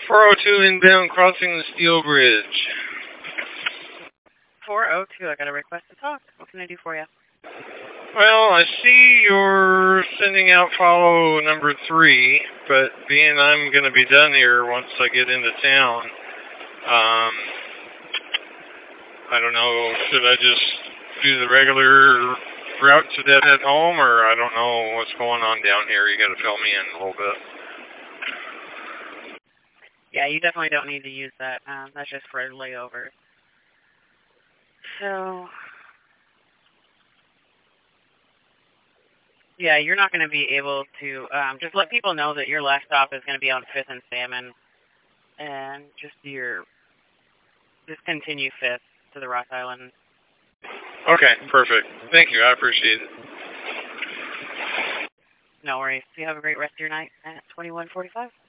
402 inbound crossing the steel bridge. 402, I got a request to talk. What can I do for you? Well, I see you're sending out follow number 3, but being I'm going to be done here once I get into town, I don't know, should I just do the regular route to Deadhead home, or I don't know what's going on down here. You got to fill me in a little bit. Yeah, you definitely don't need to use that. That's just for layovers. So, yeah, you're not going to be able to, just let people know that your last stop is going to be on 5th and Salmon, and just continue 5th to the Ross Island. Okay, perfect. Thank you, I appreciate it. No worries. You have a great rest of your night at 2145.